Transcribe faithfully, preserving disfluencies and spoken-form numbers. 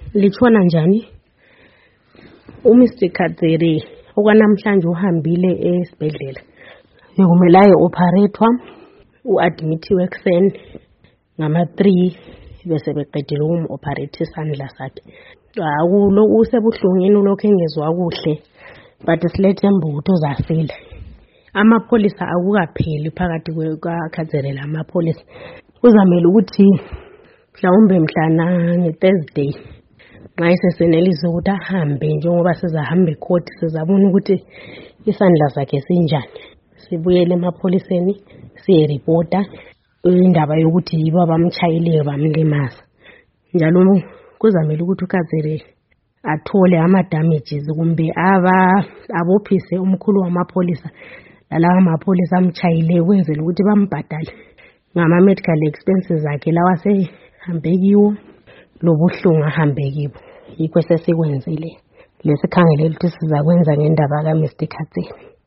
Litshona njani? uMister Kadzere okwanamhlanje uhambile esibhedlela. Bekumele aye operator, uadmithiwe ekseni ngama three bese beqedile ukum-operate isandla sakhe. Akulo usebuhlungini lokho engezwa kuhle but silethemba ukuthi uzasila. Amapholisa akukapheli phakathi kwakadzere lamapholisa. Kuzamela ukuthi mhlawumbe mhlana ngeThursday nxa isesenelisa ukuthi ahambe njengoba sizahamba ecourt sizabona ukuthi isandla sakhe sinjani. Sibuyele emapholiseni siyereporta indaba yokuthi yibo abamchayile bamlimaza. Njalo kuzamela ukuthi uKadzere athole ama damages kumbe aba abophise umkhulu wamapholisa lalawa amapholisa amchayile kwenzela ukuthi bambhadale ngama medical expenses akhe lawa sehambe kiwo lobuhlungu ahambe kibo. Yikho sesikwenzile lesikhangele ukuthi sizakwenza ngendaba kaMister Kadzere.